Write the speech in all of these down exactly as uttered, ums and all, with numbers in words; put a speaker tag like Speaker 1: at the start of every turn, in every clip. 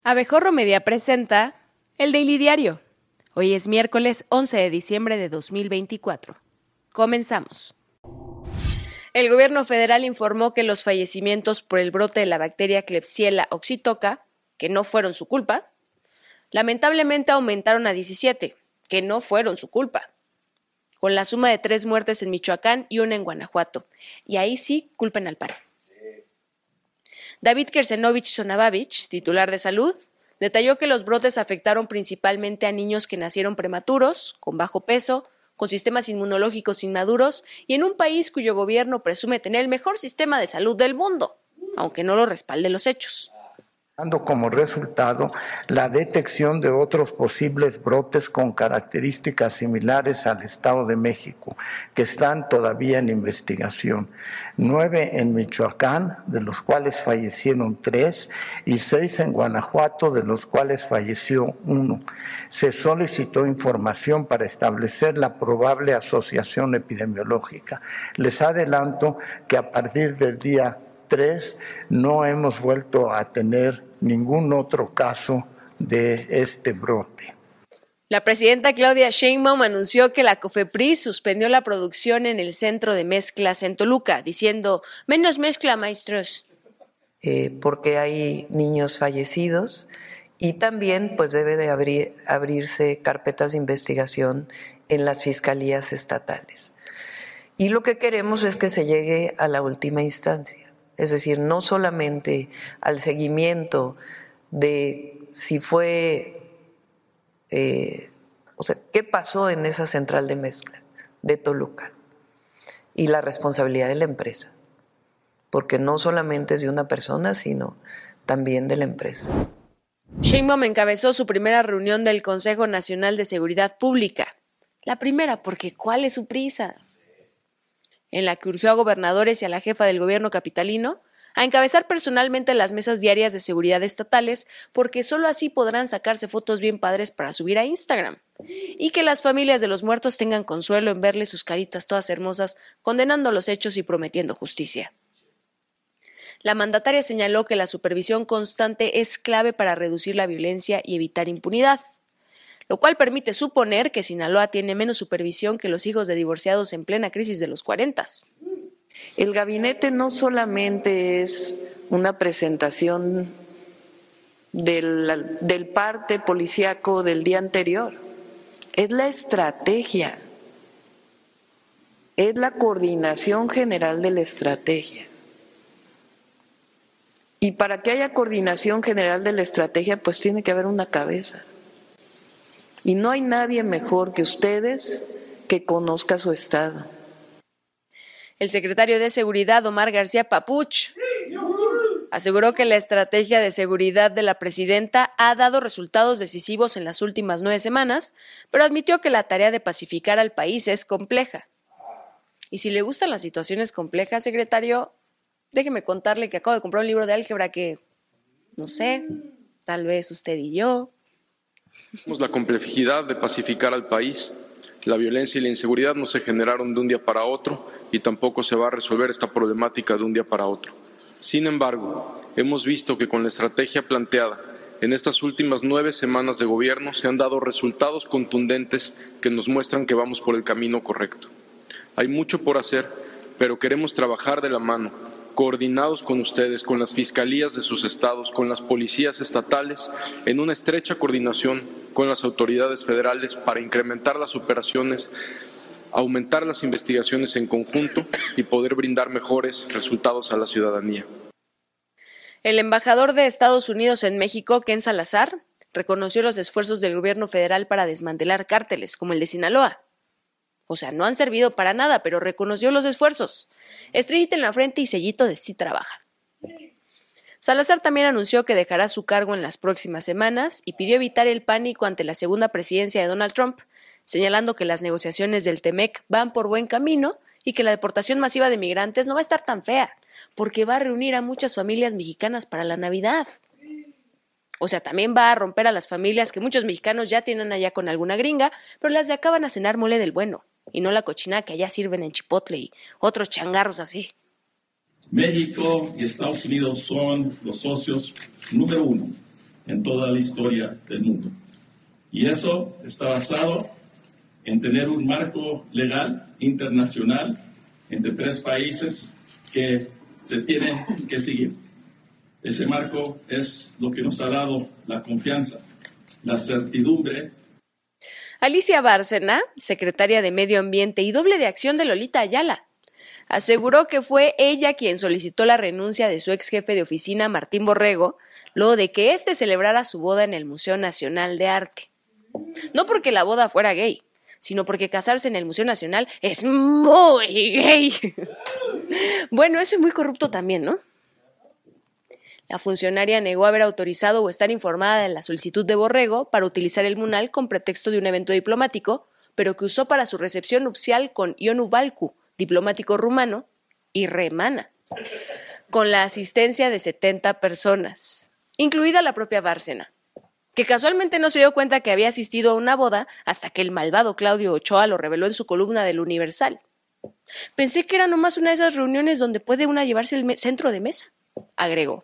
Speaker 1: Abejorro Media presenta el Daily Diario. Hoy es miércoles once de diciembre de dos mil veinticuatro. Comenzamos. El gobierno federal informó que los fallecimientos por el brote de la bacteria Klebsiella oxytoca, que no fueron su culpa, lamentablemente aumentaron a diecisiete, que no fueron su culpa, con la suma de tres muertes en Michoacán y una en Guanajuato. Y ahí sí culpen al P A N. David Kersenovich Sonabavich, titular de Salud, detalló que los brotes afectaron principalmente a niños que nacieron prematuros, con bajo peso, con sistemas inmunológicos inmaduros y en un país cuyo gobierno presume tener el mejor sistema de salud del mundo, aunque no lo respalden los hechos.
Speaker 2: Dando como resultado la detección de otros posibles brotes con características similares al Estado de México, que están todavía en investigación. Nueve en Michoacán, de los cuales fallecieron tres, y seis en Guanajuato, de los cuales falleció uno. Se solicitó información para establecer la probable asociación epidemiológica. Les adelanto que a partir del día tres no hemos vuelto a tener ningún otro caso de este brote.
Speaker 1: La presidenta Claudia Sheinbaum anunció que la COFEPRIS suspendió la producción en el centro de mezclas en Toluca, diciendo, menos mezcla, maestros.
Speaker 3: Eh, porque hay niños fallecidos y también pues debe de abrir, abrirse carpetas de investigación en las fiscalías estatales. Y lo que queremos es que se llegue a la última instancia. Es decir, no solamente al seguimiento de si fue, eh, o sea, qué pasó en esa central de mezcla de Toluca y la responsabilidad de la empresa, porque no solamente es de una persona, sino también de la empresa.
Speaker 1: Sheinbaum encabezó su primera reunión del Consejo Nacional de Seguridad Pública. La primera, porque ¿cuál es su prisa? En la que urgió a gobernadores y a la jefa del gobierno capitalino a encabezar personalmente las mesas diarias de seguridad estatales, porque solo así podrán sacarse fotos bien padres para subir a Instagram, y que las familias de los muertos tengan consuelo en verles sus caritas todas hermosas, condenando los hechos y prometiendo justicia. La mandataria señaló que la supervisión constante es clave para reducir la violencia y evitar impunidad, lo cual permite suponer que Sinaloa tiene menos supervisión que los hijos de divorciados en plena crisis de los cuarentas.
Speaker 3: El gabinete no solamente es una presentación del, del parte policíaco del día anterior, es la estrategia, es la coordinación general de la estrategia. Y para que haya coordinación general de la estrategia, pues tiene que haber una cabeza. Y no hay nadie mejor que ustedes que conozca su estado.
Speaker 1: El secretario de Seguridad, Omar García Papuch, aseguró que la estrategia de seguridad de la presidenta ha dado resultados decisivos en las últimas nueve semanas, pero admitió que la tarea de pacificar al país es compleja. Y si le gustan las situaciones complejas, secretario, déjeme contarle que acabo de comprar un libro de álgebra que, no sé, tal vez usted y yo.
Speaker 4: La complejidad de pacificar al país. La violencia y la inseguridad no se generaron de un día para otro y tampoco se va a resolver esta problemática de un día para otro. Sin embargo, hemos visto que con la estrategia planteada en estas últimas nueve semanas de gobierno se han dado resultados contundentes que nos muestran que vamos por el camino correcto. Hay mucho por hacer, pero queremos trabajar de la mano, coordinados con ustedes, con las fiscalías de sus estados, con las policías estatales, en una estrecha coordinación con las autoridades federales para incrementar las operaciones, aumentar las investigaciones en conjunto y poder brindar mejores resultados a la ciudadanía.
Speaker 1: El embajador de Estados Unidos en México, Ken Salazar, reconoció los esfuerzos del gobierno federal para desmantelar cárteles, como el de Sinaloa. O sea, no han servido para nada, pero reconoció los esfuerzos. Estrellita en la frente y sellito de sí trabaja. Salazar también anunció que dejará su cargo en las próximas semanas y pidió evitar el pánico ante la segunda presidencia de Donald Trump, señalando que las negociaciones del Temec van por buen camino y que la deportación masiva de migrantes no va a estar tan fea, porque va a reunir a muchas familias mexicanas para la Navidad. O sea, también va a romper a las familias que muchos mexicanos ya tienen allá con alguna gringa, pero las de acá van a cenar mole del bueno, y no la cochinada que allá sirven en Chipotle y otros changarros así.
Speaker 5: México y Estados Unidos son los socios número uno en toda la historia del mundo. Y eso está basado en tener un marco legal internacional entre tres países que se tiene que seguir. Ese marco es lo que nos ha dado la confianza, la certidumbre.
Speaker 1: Alicia Bárcena, secretaria de Medio Ambiente y doble de acción de Lolita Ayala, aseguró que fue ella quien solicitó la renuncia de su ex jefe de oficina, Martín Borrego, luego de que éste celebrara su boda en el Museo Nacional de Arte. No porque la boda fuera gay, sino porque casarse en el Museo Nacional es muy gay. Bueno, eso es muy corrupto también, ¿no? La funcionaria negó haber autorizado o estar informada de la solicitud de Borrego para utilizar el Munal con pretexto de un evento diplomático, pero que usó para su recepción nupcial con Ionu Balcu, diplomático rumano, y Remana, con la asistencia de setenta personas, incluida la propia Bárcena, que casualmente no se dio cuenta que había asistido a una boda hasta que el malvado Claudio Ochoa lo reveló en su columna del Universal. Pensé que era nomás una de esas reuniones donde puede una llevarse el centro de mesa, agregó.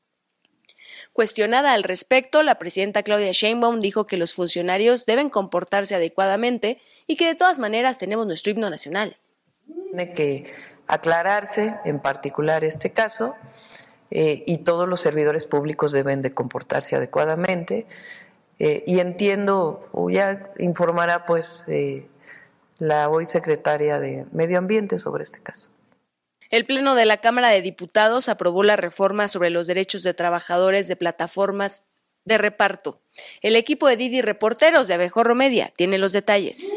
Speaker 1: Cuestionada al respecto, la presidenta Claudia Sheinbaum dijo que los funcionarios deben comportarse adecuadamente y que de todas maneras tenemos nuestro himno nacional.
Speaker 3: Tiene que aclararse, en particular este caso, eh, y todos los servidores públicos deben de comportarse adecuadamente. Eh, y entiendo, o ya informará pues eh, la hoy secretaria de Medio Ambiente sobre este caso.
Speaker 1: El Pleno de la Cámara de Diputados aprobó la reforma sobre los derechos de trabajadores de plataformas de reparto. El equipo de Didi Reporteros de Abejorro Media tiene los detalles.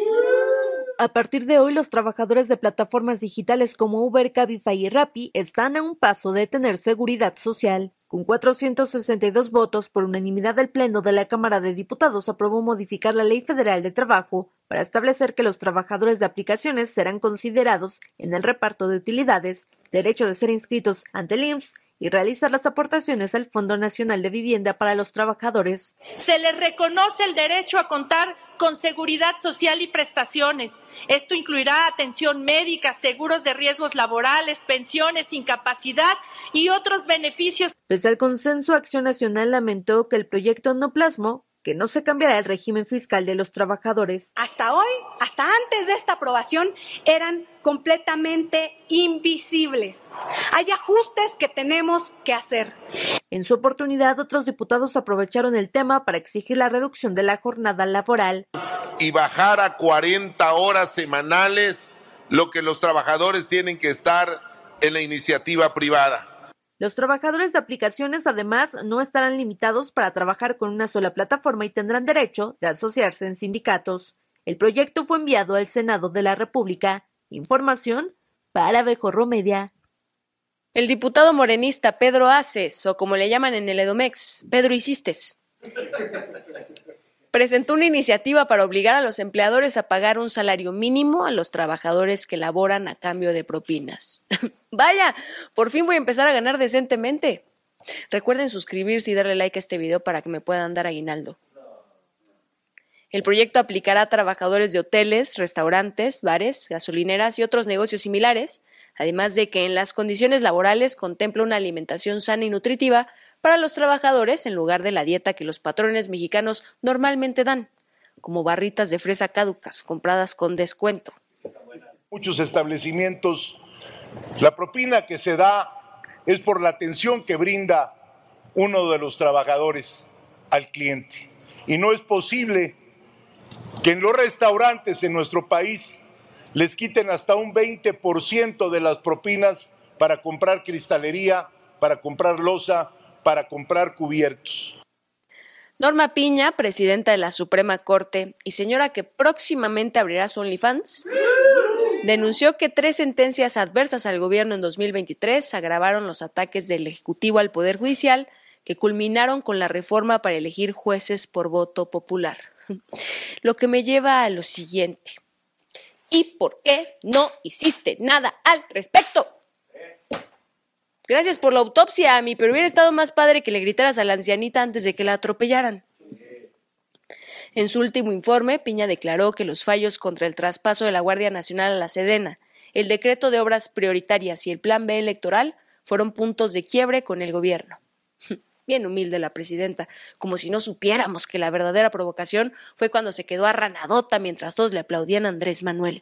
Speaker 6: A partir de hoy, los trabajadores de plataformas digitales como Uber, Cabify y Rappi están a un paso de tener seguridad social. Con cuatrocientos sesenta y dos votos por unanimidad del Pleno de la Cámara de Diputados aprobó modificar la Ley Federal de Trabajo para establecer que los trabajadores de aplicaciones serán considerados en el reparto de utilidades, derecho de ser inscritos ante el I M S S y realizar las aportaciones al Fondo Nacional de Vivienda para los trabajadores.
Speaker 7: Se les reconoce el derecho a contar con seguridad social y prestaciones. Esto incluirá atención médica, seguros de riesgos laborales, pensiones, incapacidad y otros beneficios.
Speaker 6: Pese al consenso, Acción Nacional lamentó que el proyecto no plasmó que no se cambiará el régimen fiscal de los trabajadores.
Speaker 8: Hasta hoy, hasta antes de esta aprobación, eran completamente invisibles. Hay ajustes que tenemos que hacer.
Speaker 6: En su oportunidad, otros diputados aprovecharon el tema para exigir la reducción de la jornada laboral.
Speaker 9: Y bajar a cuarenta horas semanales lo que los trabajadores tienen que estar en la iniciativa privada.
Speaker 6: Los trabajadores de aplicaciones, además, no estarán limitados para trabajar con una sola plataforma y tendrán derecho de asociarse en sindicatos. El proyecto fue enviado al Senado de la República. Información para Abejorro Media.
Speaker 1: El diputado morenista Pedro Aces, o como le llaman en el Edomex, Pedro Hiciste, presentó una iniciativa para obligar a los empleadores a pagar un salario mínimo a los trabajadores que laboran a cambio de propinas. Vaya, por fin voy a empezar a ganar decentemente. Recuerden suscribirse y darle like a este video para que me puedan dar aguinaldo. El proyecto aplicará a trabajadores de hoteles, restaurantes, bares, gasolineras y otros negocios similares, además de que en las condiciones laborales contempla una alimentación sana y nutritiva para los trabajadores en lugar de la dieta que los patrones mexicanos normalmente dan, como barritas de fresa caducas compradas con descuento.
Speaker 9: Muchos establecimientos, la propina que se da es por la atención que brinda uno de los trabajadores al cliente. Y no es posible que en los restaurantes en nuestro país les quiten hasta un veinte por ciento de las propinas para comprar cristalería, para comprar loza, para comprar cubiertos.
Speaker 1: Norma Piña, presidenta de la Suprema Corte y señora que próximamente abrirá su OnlyFans, denunció que tres sentencias adversas al gobierno en dos mil veintitrés agravaron los ataques del Ejecutivo al Poder Judicial que culminaron con la reforma para elegir jueces por voto popular. Lo que me lleva a lo siguiente. ¿Y por qué no hiciste nada al respecto? Gracias por la autopsia, Ami, pero hubiera estado más padre que le gritaras a la ancianita antes de que la atropellaran. En su último informe, Piña declaró que los fallos contra el traspaso de la Guardia Nacional a la Sedena, el decreto de obras prioritarias y el Plan B electoral fueron puntos de quiebre con el gobierno. Bien humilde la presidenta, como si no supiéramos que la verdadera provocación fue cuando se quedó arranadota mientras todos le aplaudían a Andrés Manuel.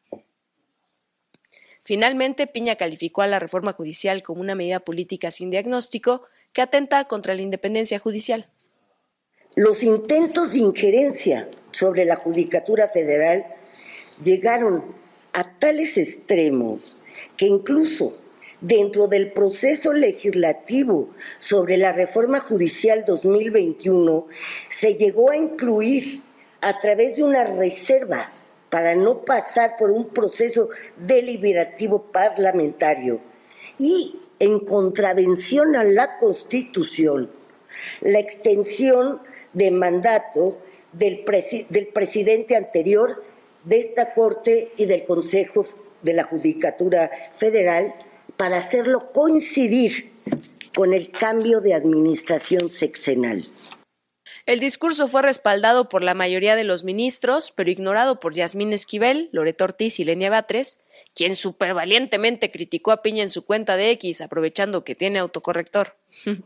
Speaker 1: Finalmente, Piña calificó a la reforma judicial como una medida política sin diagnóstico que atenta contra la independencia judicial.
Speaker 10: Los intentos de injerencia sobre la Judicatura Federal llegaron a tales extremos que incluso dentro del proceso legislativo sobre la reforma judicial dos mil veintiuno se llegó a incluir a través de una reserva para no pasar por un proceso deliberativo parlamentario y en contravención a la Constitución, la extensión de mandato del, presi- del presidente anterior de esta Corte y del Consejo de la Judicatura Federal para hacerlo coincidir con el cambio de administración sexenal.
Speaker 1: El discurso fue respaldado por la mayoría de los ministros, pero ignorado por Yasmín Esquivel, Loreto Ortiz y Lenia Batres, quien supervalientemente criticó a Piña en su cuenta de X, aprovechando que tiene autocorrector.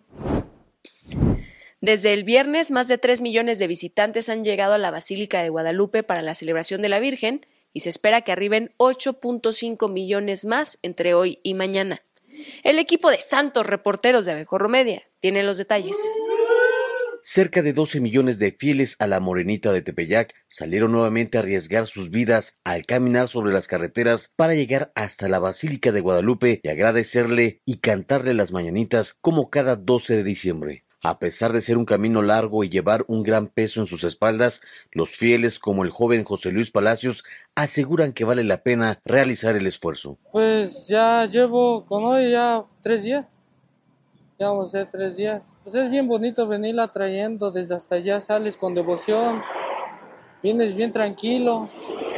Speaker 1: Desde el viernes, más de tres millones de visitantes han llegado a la Basílica de Guadalupe para la celebración de la Virgen y se espera que arriben ocho punto cinco millones más entre hoy y mañana. El equipo de santos reporteros de Abejorro Media tiene los detalles.
Speaker 11: Cerca de doce millones de fieles a la Morenita de Tepeyac salieron nuevamente a arriesgar sus vidas al caminar sobre las carreteras para llegar hasta la Basílica de Guadalupe y agradecerle y cantarle las mañanitas como cada doce de diciembre. A pesar de ser un camino largo y llevar un gran peso en sus espaldas, los fieles, como el joven José Luis Palacios, aseguran que vale la pena realizar el esfuerzo.
Speaker 12: Pues ya llevo con hoy ya tres días. Ya vamos a hacer tres días. Pues es bien bonito venirla trayendo desde hasta allá, sales con devoción, vienes bien tranquilo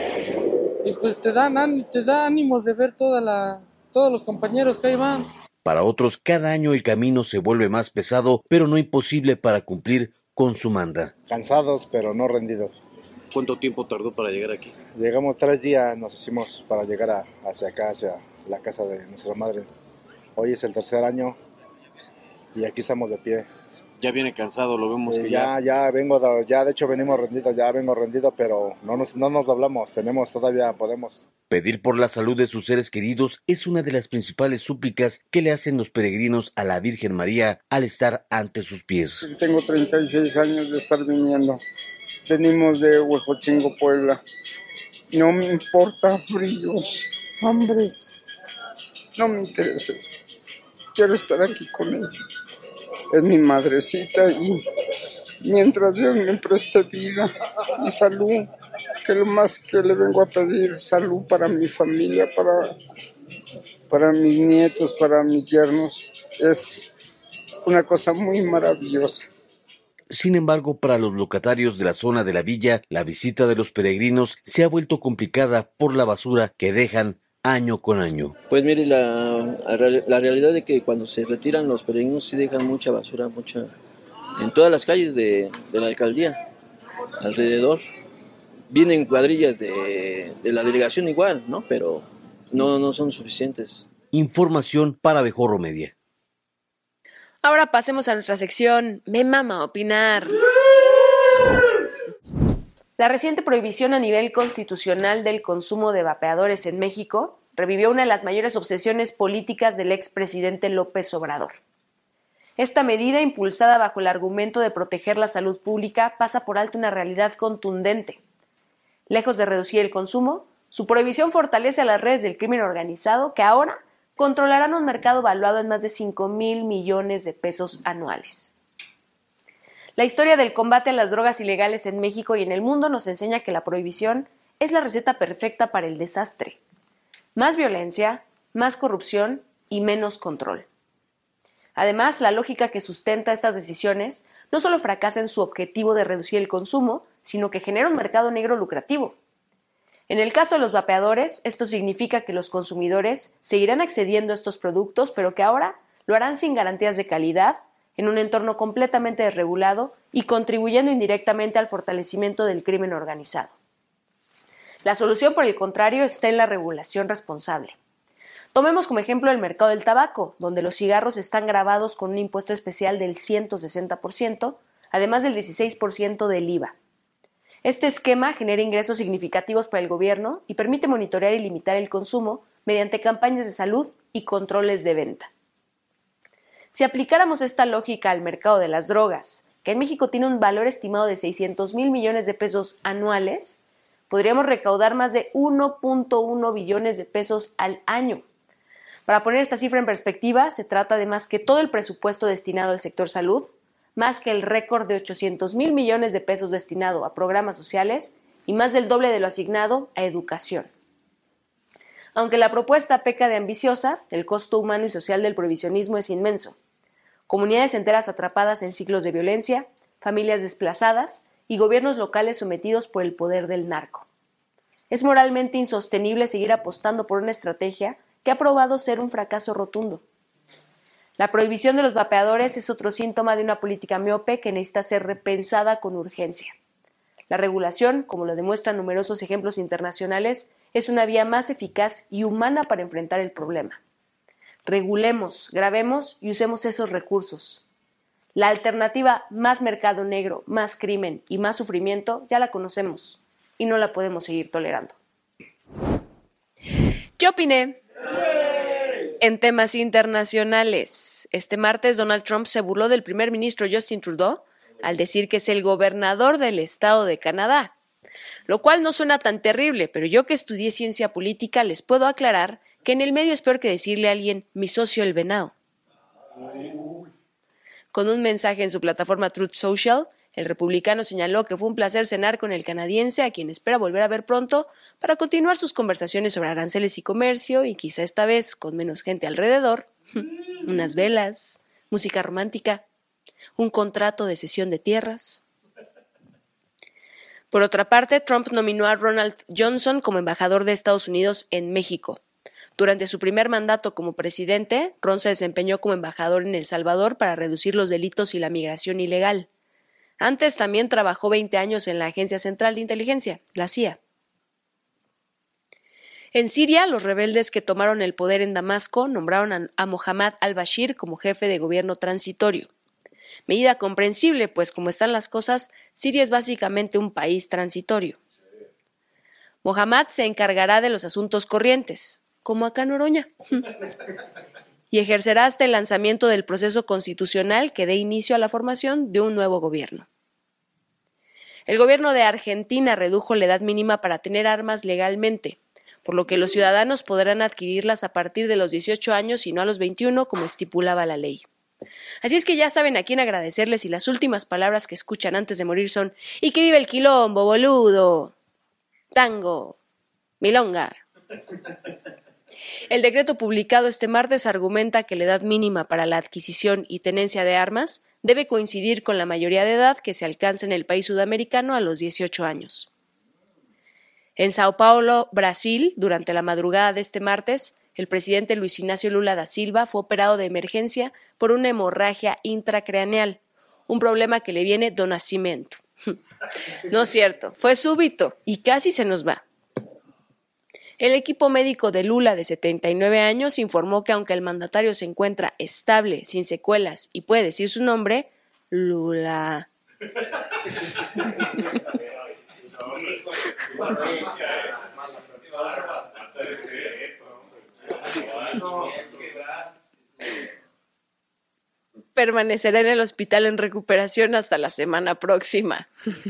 Speaker 12: y pues te dan te da ánimos de ver toda la, todos los compañeros que ahí van.
Speaker 11: Para otros, cada año el camino se vuelve más pesado, pero no imposible para cumplir con su manda.
Speaker 13: Cansados, pero no rendidos.
Speaker 11: ¿Cuánto tiempo tardó para llegar aquí?
Speaker 13: Llegamos tres días, nos hicimos para llegar a, hacia acá, hacia la casa de nuestra madre. Hoy es el tercer año y aquí estamos de pie.
Speaker 11: Ya viene cansado, lo vemos
Speaker 13: eh,
Speaker 11: que
Speaker 13: ya... Ya, ya vengo, de, ya de hecho venimos rendidos, ya vengo rendido, pero no nos, no nos doblamos, tenemos todavía, podemos...
Speaker 11: Pedir por la salud de sus seres queridos es una de las principales súplicas que le hacen los peregrinos a la Virgen María al estar ante sus pies.
Speaker 14: Tengo treinta y seis años de estar viniendo. Venimos de Huejotzingo, Puebla. No me importa fríos, hambres. No me interesa eso. Quiero estar aquí con ella. Es mi madrecita y mientras Dios me preste vida y salud, que lo más que le vengo a pedir, salud para mi familia, para, para mis nietos, para mis yernos, es una cosa muy maravillosa.
Speaker 11: Sin embargo, para los locatarios de la zona de la villa, la visita de los peregrinos se ha vuelto complicada por la basura que dejan año con año.
Speaker 15: Pues mire, la, la realidad de que cuando se retiran los peregrinos sí dejan mucha basura, mucha en todas las calles de, de la alcaldía, alrededor. Vienen cuadrillas de, de la delegación igual, ¿no? Pero no, no son suficientes.
Speaker 11: Información para Abejorro Media.
Speaker 1: Ahora pasemos a nuestra sección Me Mama Opinar. La reciente prohibición a nivel constitucional del consumo de vapeadores en México revivió una de las mayores obsesiones políticas del expresidente López Obrador. Esta medida, impulsada bajo el argumento de proteger la salud pública, pasa por alto una realidad contundente. Lejos de reducir el consumo, su prohibición fortalece a las redes del crimen organizado que ahora controlarán un mercado valuado en más de cinco mil millones de pesos anuales. La historia del combate a las drogas ilegales en México y en el mundo nos enseña que la prohibición es la receta perfecta para el desastre. Más violencia, más corrupción y menos control. Además, la lógica que sustenta estas decisiones no solo fracasa en su objetivo de reducir el consumo, sino que genera un mercado negro lucrativo. En el caso de los vapeadores, esto significa que los consumidores seguirán accediendo a estos productos, pero que ahora lo harán sin garantías de calidad, en un entorno completamente desregulado y contribuyendo indirectamente al fortalecimiento del crimen organizado. La solución, por el contrario, está en la regulación responsable. Tomemos como ejemplo el mercado del tabaco, donde los cigarros están gravados con un impuesto especial del ciento sesenta por ciento, además del dieciséis por ciento del I V A. Este esquema genera ingresos significativos para el gobierno y permite monitorear y limitar el consumo mediante campañas de salud y controles de venta. Si aplicáramos esta lógica al mercado de las drogas, que en México tiene un valor estimado de seiscientos mil millones de pesos anuales, podríamos recaudar más de uno punto uno billones de pesos al año. Para poner esta cifra en perspectiva, se trata de más que todo el presupuesto destinado al sector salud, más que el récord de ochocientos mil millones de pesos destinado a programas sociales y más del doble de lo asignado a educación. Aunque la propuesta peca de ambiciosa, el costo humano y social del prohibicionismo es inmenso. Comunidades enteras atrapadas en ciclos de violencia, familias desplazadas y gobiernos locales sometidos por el poder del narco. Es moralmente insostenible seguir apostando por una estrategia que ha probado ser un fracaso rotundo. La prohibición de los vapeadores es otro síntoma de una política miope que necesita ser repensada con urgencia. La regulación, como lo demuestran numerosos ejemplos internacionales, es una vía más eficaz y humana para enfrentar el problema. Regulemos, grabemos y usemos esos recursos. La alternativa más mercado negro, más crimen y más sufrimiento ya la conocemos y no la podemos seguir tolerando. ¿Qué opiné? En temas internacionales, este martes Donald Trump se burló del primer ministro Justin Trudeau al decir que es el gobernador del estado de Canadá, lo cual no suena tan terrible, pero yo que estudié ciencia política les puedo aclarar que en el medio es peor que decirle a alguien mi socio el venado. Con un mensaje en su plataforma Truth Social, el republicano señaló que fue un placer cenar con el canadiense, a quien espera volver a ver pronto para continuar sus conversaciones sobre aranceles y comercio, y quizá esta vez con menos gente alrededor, unas velas, música romántica, un contrato de cesión de tierras. Por otra parte, Trump nominó a Ronald Johnson como embajador de Estados Unidos en México. Durante su primer mandato como presidente, Ron se desempeñó como embajador en El Salvador para reducir los delitos y la migración ilegal. Antes también trabajó veinte años en la Agencia Central de Inteligencia, la C I A. En Siria, los rebeldes que tomaron el poder en Damasco nombraron a, a Mohammad al-Bashir como jefe de gobierno transitorio. Medida comprensible, pues como están las cosas, Siria es básicamente un país transitorio. Mohammad se encargará de los asuntos corrientes, como acá en Noroña, y ejercerá hasta el lanzamiento del proceso constitucional que dé inicio a la formación de un nuevo gobierno. El gobierno de Argentina redujo la edad mínima para tener armas legalmente, por lo que los ciudadanos podrán adquirirlas a partir de los dieciocho años y no a los veintiuno, como estipulaba la ley. Así es que ya saben a quién agradecerles y las últimas palabras que escuchan antes de morir son ¡y que vive el quilombo, boludo! Tango, milonga. El decreto publicado este martes argumenta que la edad mínima para la adquisición y tenencia de armas debe coincidir con la mayoría de edad que se alcanza en el país sudamericano a los dieciocho años. En Sao Paulo, Brasil, durante la madrugada de este martes, el presidente Luis Ignacio Lula da Silva fue operado de emergencia por una hemorragia intracraneal, un problema que le viene do nascimento. No es cierto, fue súbito y casi se nos va. El equipo médico de Lula, de setenta y nueve años, informó que aunque el mandatario se encuentra estable, sin secuelas y puede decir su nombre, Lula. Permanecerá en el hospital en recuperación hasta la semana próxima.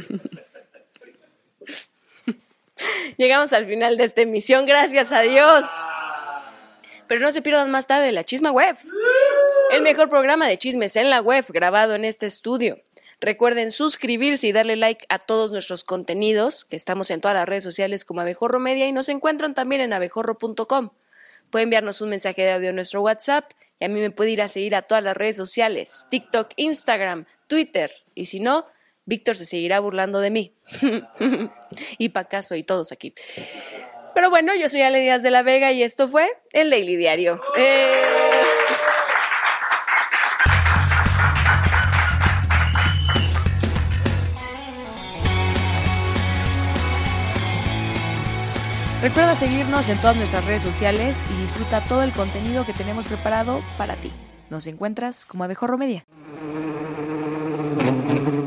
Speaker 1: Llegamos al final de esta emisión, gracias a Dios. Pero no se pierdan más tarde la Chisma Web, el mejor programa de chismes en la web grabado en este estudio. Recuerden suscribirse y darle like a todos nuestros contenidos, que estamos en todas las redes sociales como Abejorro Media y nos encuentran también en abejorro punto com. Pueden enviarnos un mensaje de audio a nuestro WhatsApp y a mí me puede ir a seguir a todas las redes sociales, TikTok, Instagram, Twitter, y si no, Víctor se seguirá burlando de mí. Y Pacaso y todos aquí. Pero bueno, yo soy Ale Díaz de la Vega y esto fue el Daily Diario. Eh... Recuerda seguirnos en todas nuestras redes sociales y disfruta todo el contenido que tenemos preparado para ti. Nos encuentras como Abejorro Media.